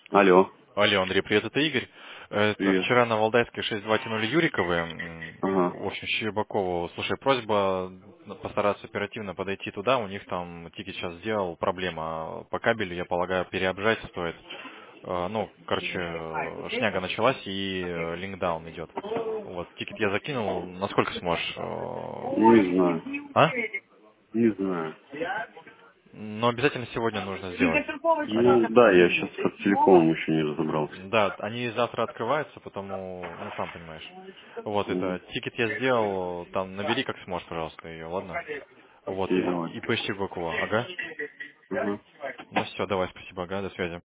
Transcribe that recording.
Алло, Алло, Андрей, привет, это Игорь. Это привет. вчера на Валдайской 6-2 тянули Юриковы, Ага. в общем, Щербакову. Слушай, просьба постараться оперативно подойти туда, у них там тикет сейчас сделал, проблема по кабелю, я полагаю, переобжать стоит. Ну, короче, шняга началась и линкдаун идет. Вот, тикет я закинул, насколько сможешь? Не знаю. А? Не знаю. Но обязательно сегодня нужно сделать. Ну да, я сейчас с телекомом еще не разобрался. Да, они завтра открываются, потому, ну, сам понимаешь. Вот, это, Мгм. тикет я сделал, там, набери как сможешь, пожалуйста, ее, ладно? Вот, Окей, давай. и поищи Гокова, ага. Ага. Ну все, давай, спасибо, ага, до связи.